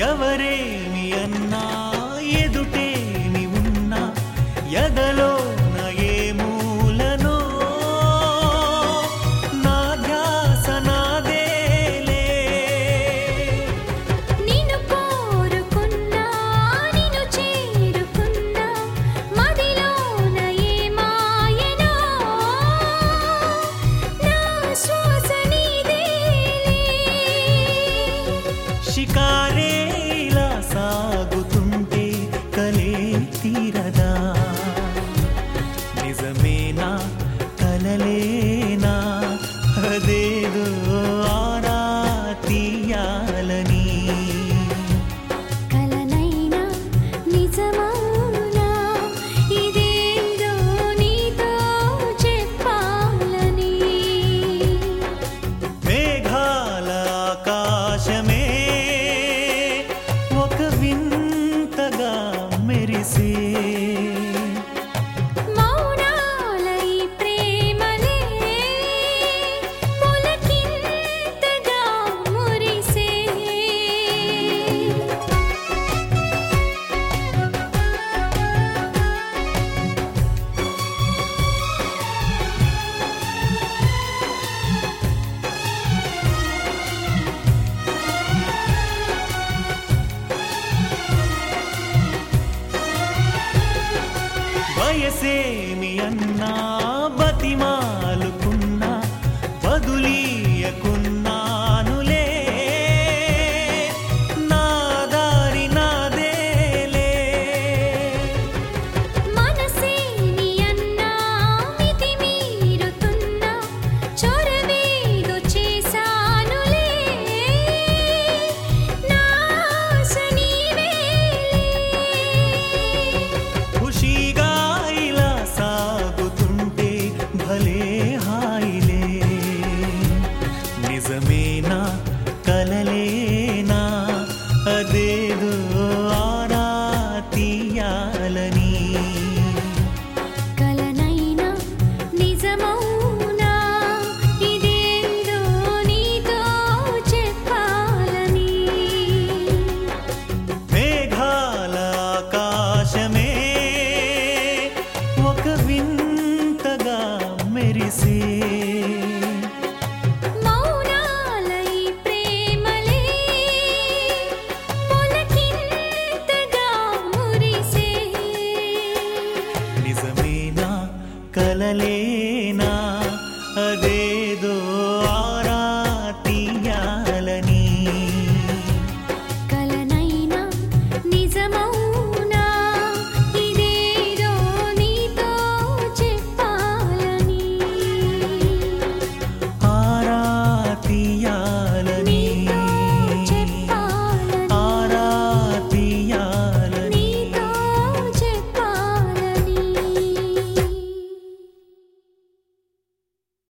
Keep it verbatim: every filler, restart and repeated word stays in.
ఎవరేమి అన్నా ఎదుటేమి ఉన్నా ఎదలో ఏ మూలనో నా ధ్యాస నాదేలే. నిన్ను కోరుకున్నా నిన్ను చేరుకున్నా మదిలోన ఏ మాయనో నా శ్వాస నీదేలే. షికారే ఇలా సాగుతుంటే కలే తీరదా, నిజమేనా కలలేనా అదేదో ఆరా తీయాలని. కలనైనా నిజమౌనా ఇదేదో నీతో చెప్పాలని. మేఘాల ఆకాశమే ఒక వింతగా మెరిసే, మౌనాల ఈ ప్రేమలే పులకింతగా మురిసే. వయసేమి అన్నా బతిమాలుకున్నా వదులీయకున్నానులే. నా దారి నాదేలే. మనసే నీ అన్నా మితి మీరుతున్నా చొరవేదో చేశానులే. నా ఆశ నీవేలే. ఖుషీగా ఇలా సాగుతుంటే భలే హాయిలే, నిజమేనా కల